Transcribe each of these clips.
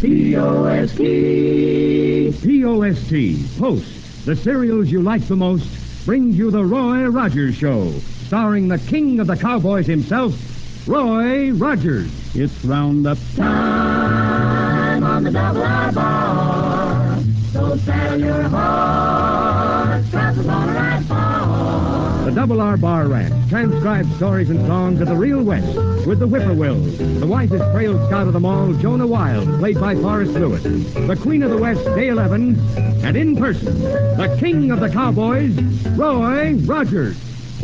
P-O-S-T. P-O-S-T. Post, the cereals you like the most, brings you the Roy Rogers Show, starring the king of the cowboys himself, Roy Rogers. It's roundup time on the Double R Bar. So saddle your horse, 'cause we're gonna ride far. The Double R Bar Ranch transcribed stories and songs of the real West with the Whippoorwills, the wisest trail scout of them all, Jonah Wild, played by Forrest Lewis, the Queen of the West, Dale Evans, and in person, the king of the cowboys, Roy Rogers.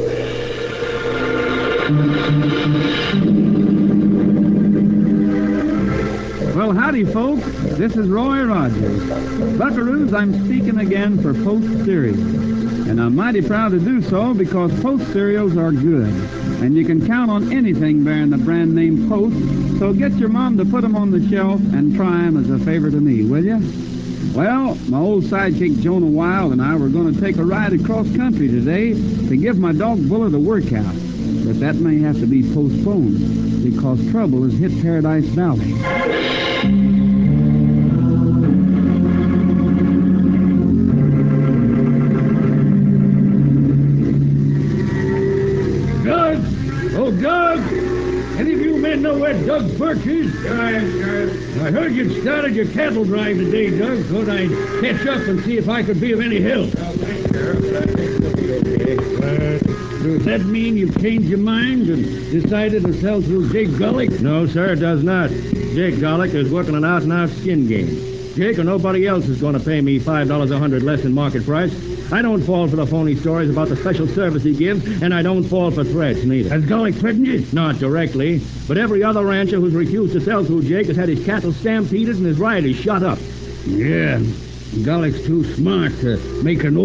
Well, howdy, folks. This is Roy Rogers. Buckaroos, I'm speaking again for Post Cereals. And I'm mighty proud to do so because Post cereals are good. And you can count on anything bearing the brand name Post. So get your mom to put them on the shelf and try them as a favor to me, will you? Well, my old sidekick Jonah Wild and I were going to take a ride across country today to give my dog Buller the workout. But that may have to be postponed because trouble has hit Paradise Valley. Doug! Oh, Doug! Any of you men know where Doug Birch is? Sheriff. I heard you'd started your cattle drive today, Doug. Thought I'd catch up and see if I could be of any help. Well, thanks, Sheriff, but I think we'll be okay. Does that mean you've changed your mind and decided to sell through Jake Gullick? No, sir, it does not. Jake Gullick is working an out-and-out skin game. Jake or nobody else is going to pay me $5 a hundred less than market price. I don't fall for the phony stories about the special service he gives, and I don't fall for threats, neither. Has Gullick threatened you? Not directly, but every other rancher who's refused to sell through Jake has had his cattle stampeded and his riders shot up. Yeah. Gullick's too smart to make an